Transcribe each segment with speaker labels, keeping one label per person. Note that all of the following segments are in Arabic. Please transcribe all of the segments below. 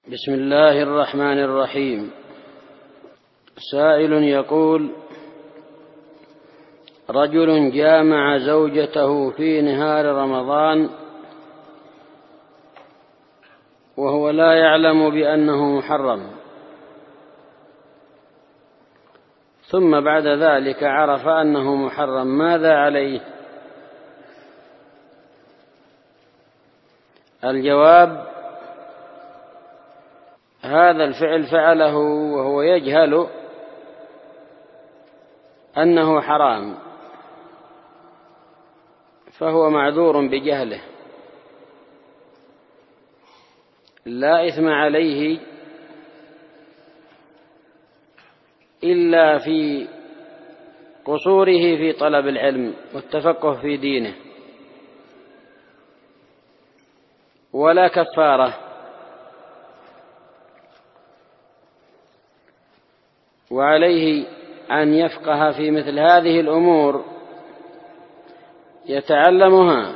Speaker 1: بسم الله الرحمن الرحيم. سائل يقول: رجل جامع زوجته في نهار رمضان وهو لا يعلم بأنه محرم، ثم بعد ذلك عرف أنه محرم، ماذا عليه؟ الجواب: هذا الفعل فعله وهو يجهل أنه حرام، فهو معذور بجهله، لا إثم عليه إلا في قصوره في طلب العلم والتفقه في دينه، ولا كفارة. وعليه أن يفقه في مثل هذه الأمور، يتعلمها،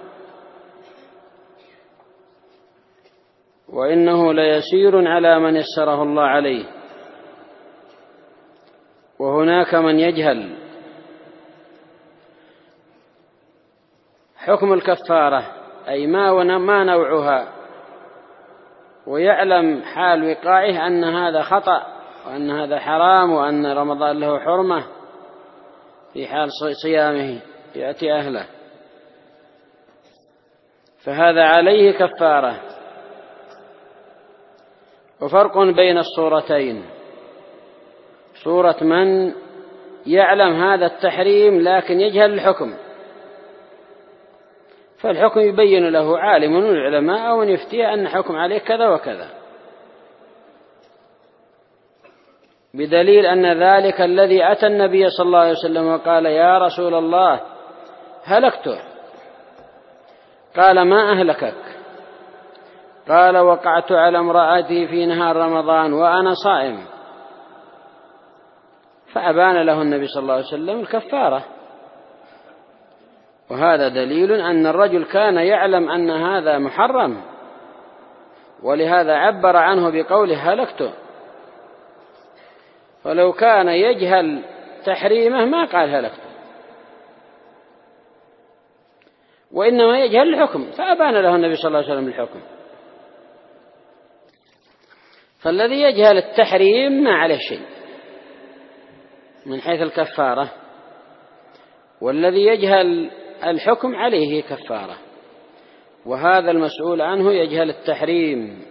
Speaker 1: وإنه ليسير على من يسره الله عليه. وهناك من يجهل حكم الكفارة، أي ما نوعها، ويعلم حال وقائه أن هذا خطأ وأن هذا حرام وأن رمضان له حرمة، في حال صيامه يأتي أهله، فهذا عليه كفارة. وفرق بين الصورتين: صورة من يعلم هذا التحريم لكن يجهل الحكم، فالحكم يبين له عالم من العلماء أو من يفتيه أن حكم عليه كذا وكذا، بدليل أن ذلك الذي أتى النبي صلى الله عليه وسلم وقال: يا رسول الله هلكت، قال: ما أهلكك؟ قال: وقعت على امرأتي في نهار رمضان وأنا صائم، فأبان له النبي صلى الله عليه وسلم الكفارة. وهذا دليل أن الرجل كان يعلم أن هذا محرم، ولهذا عبر عنه بقوله هلكت. فلو كان يجهل تحريمه ما قال هلكت، وإنما يجهل الحكم، فأبان له النبي صلى الله عليه وسلم الحكم. فالذي يجهل التحريم ما عليه شيء من حيث الكفارة، والذي يجهل الحكم عليه كفارة، وهذا المسؤول عنه يجهل التحريم